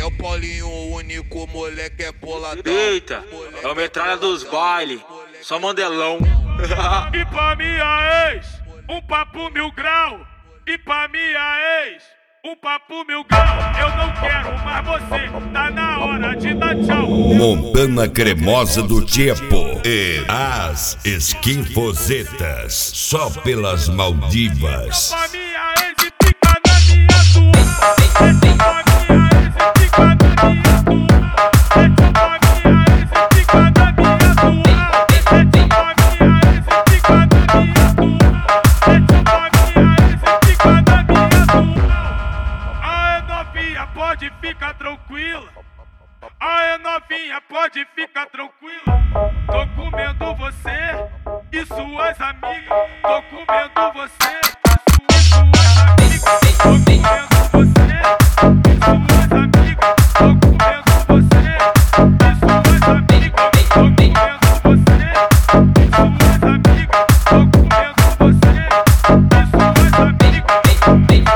é o Paulinho, o único moleque é boladão. Eita, é o metralha dos baile, só mandelão. E pra minha ex, um papo 1000 grau. E pra minha ex, um papo 1000 grau. Eu não quero mais você, tá na hora de dar tchau. Montana cremosa do Tiepo e as esquinfosetas, só pelas Maldivas. Pra minha ex e fica na minha tua. Pra minha ex e fica na minha tua. Pra minha ex e fica na minha tua. Pra minha ex e fica na minha tua. Pra minha ex e fica na minha tua. Aê novinha, pode ficar tranquila. Aê novinha, pode ficar tranquila. Tô comendo você e suas amigas. Tô comendo você e suas amigas. Tô comendo você e suas amigas. Tô comendo você e suas amigas. Tô comendo você e suas amigas. Tô comendo você e suas amigas.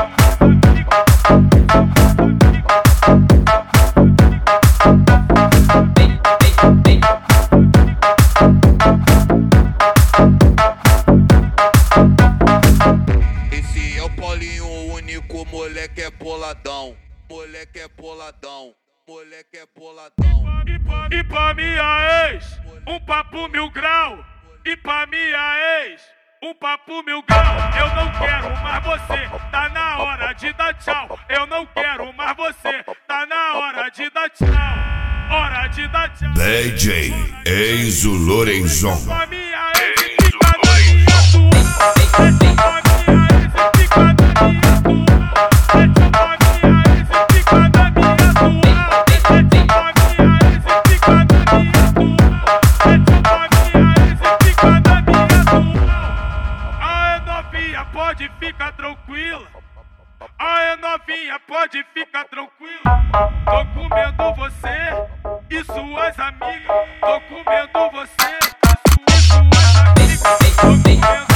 Esse é o Paulinho, o único moleque é boladão. Moleque é boladão, moleque é boladão. E pra minha ex, um papo 1000 grau. E pra minha ex, um papo 1000 grau. Eu não quero mais você, tá na hora de dar tchau. Eu não quero mais você, tá na hora de dar tchau. Hora de dar tchau. DJ Enzo Lorenzon. Pra minha ex e fica na minha tua. Pra minha ex e fica na minha tua. Pra minha ex e fica na minha tua. Pra minha ex e fica na minha tua. Pra minha ex e fica na minha tua. Aê novinha, pode ficar tranquila. Aê novinha, pode ficar tranquila. Tô comendo você e suas amigas. Tô comendo você e suas amigas. Tô comendo